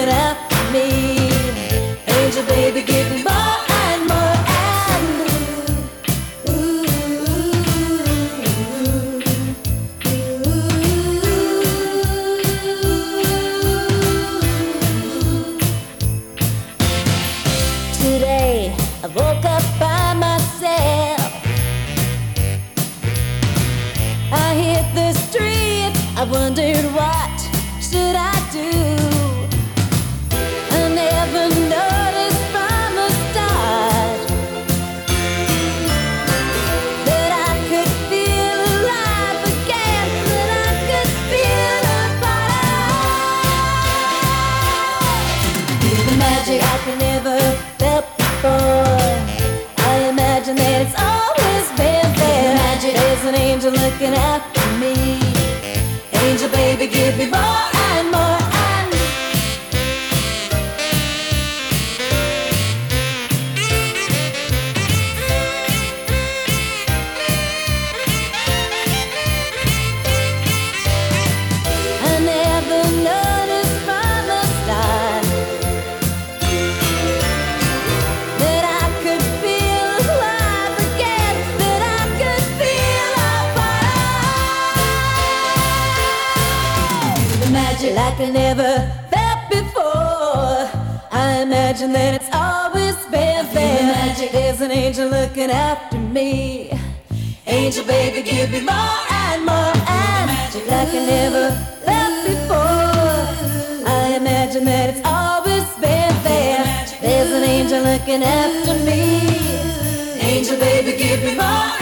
looking after me. Angel baby, give me more and more and Today I woke up by myself. I hit the street, I wondered what should I do. I never noticed from the start that I could feel alive again, that I could feel a fire. The magic I could never felt before. I imagine that it's always been there. Magic, there's an angel looking after me. Angel baby, give me more and more and I never noticed from the start that I could feel alive again, that I could feel a fire. The magic like I never felt before. I imagine that it's always been there. The magic, there's an angel looking after me. Angel baby, give me more and more and magic like I never felt before. I imagine that it's always been there. There's an angel looking after me. Angel baby, give me more